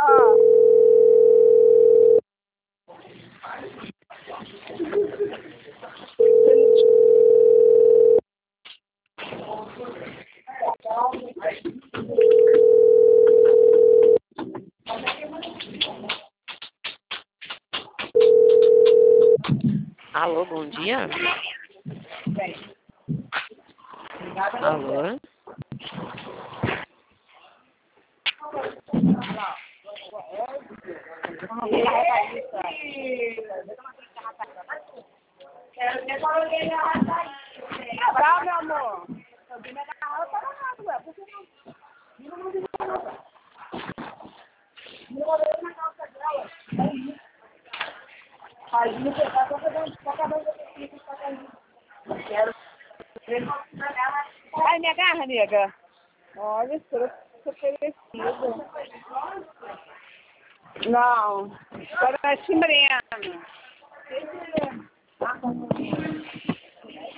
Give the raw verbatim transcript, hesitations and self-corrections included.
Ó. Alô, bom dia. Alô. Tá, meu amor. Ai, me agarra, nega. Olha, estou oferecido. Não, parece moreno.